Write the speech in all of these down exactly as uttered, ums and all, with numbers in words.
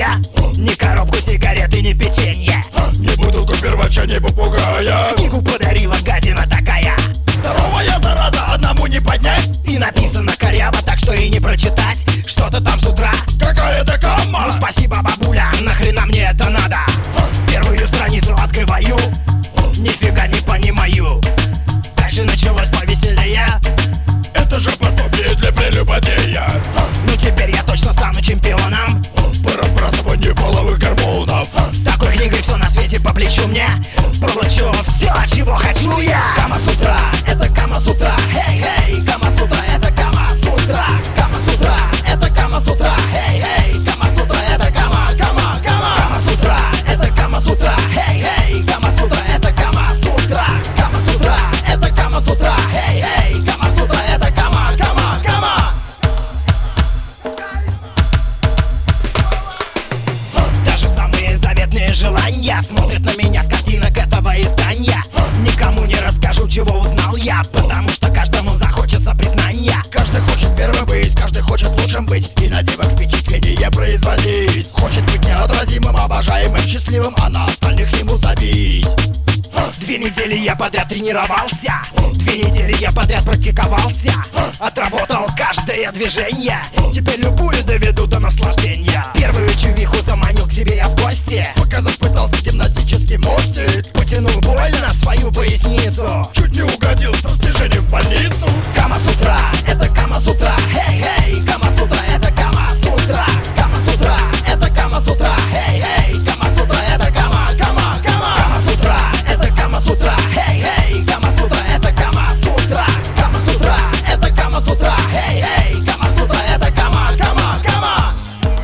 я ни коробку сигарет и ни печенье, не бутылку первача, не попугая. книгу подарила гадина такая. Здоровая зараза, одному не поднять. И написано коряво, так что и не прочитать. Что-то там с утра. Какая-то камма. Ну спасибо, бабуля, нахрена мне это надо? Первую страницу открываю, нифига не понимаю. Дальше началось повеселее. Это же пособие для прелюбодея. Ну теперь я точно стану чемпионом по разбрасыванию половых гормонов. С такой книгой все на свете по плечу мне. Получу все, чего хочу я. Кама-сутра, это Кама-сутра. Хей-хей, Кама-сутра, это Кама-сутра. Кама-сутра, это Кама-сутра. Хей-хей, Кама-сутра, это Кама-Кама-Кама. Кама-сутра, это Кама-сутра. Хей-хей, Кама-сутра, это Кама-сутра. Кама-сутра, это Кама-сутра. Хей-хей, Кама-сутра, это Кама-Кама-Кама. Даже самые заветные желания смотрят на меня с картинок этого издания. Никому не расскажу, чего узнал я, потому что каждому захочется признания. Каждый хочет первым быть, каждый хочет лучшим быть и на девок впечатление производить. Хочет быть неотразимым, обожаемым, счастливым, а на остальных ему забить. Две недели я подряд тренировался, две недели я подряд практиковался, отработал каждое движение, теперь любую доведу до наслаждения. Первую чувиху заманил к себе я в гости, показать пытался гимнастический мостик, потянул больно свою поясницу, чуть не угодил с растяжением в больницу. Кама-сутра, это Кама-сутра. Хей-хей, Кама-сутра, это Кама-сутра. Кама-сутра, это Кама-сутра. Хей-хей, Кама-сутра, это Кама-Кама-Кама. Кама-сутра, это Кама-сутра. Хей-хей, Кама-сутра, это Кама-сутра. Кама-сутра, это Кама-сутра. Хей-хей, Кама-сутра, это Кама-Кама-Кама.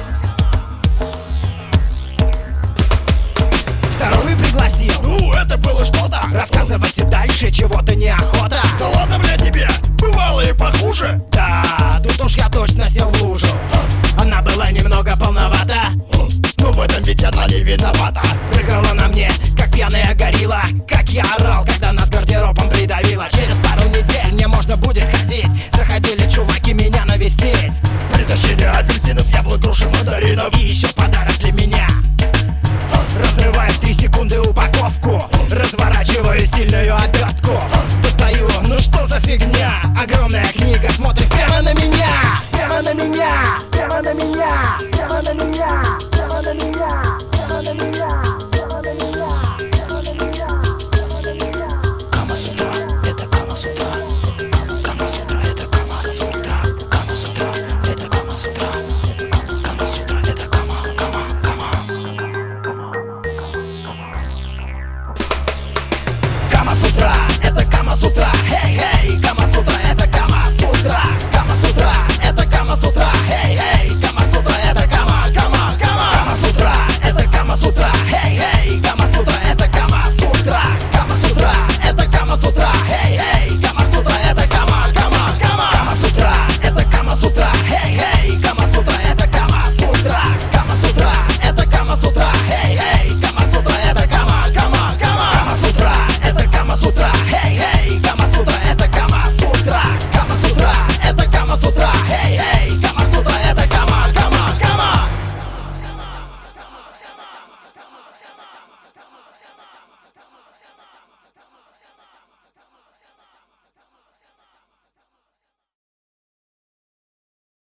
Вторую пригласил. Ну, это было что-то. Рассказывайте дальше, чего-то неохота. Да ладно, бля, тебе, бывало и похуже. Да, тут уж я точно сел в лужу. Она была немного полновата, но в этом ведь она не виновата. прыгала на мне, как пьяная горилла. Как я орал, когда нас гардеробом придавило. Через пару недель мне можно будет ходить. Заходили чуваки меня навестить. Притащили апельсинов, яблок, груши, мандаринов. И еще подарок для меня. Разрываю в три секунды упаковку, разворачиваю стильную обертку, достаю, ну что за фигня? Огромная книга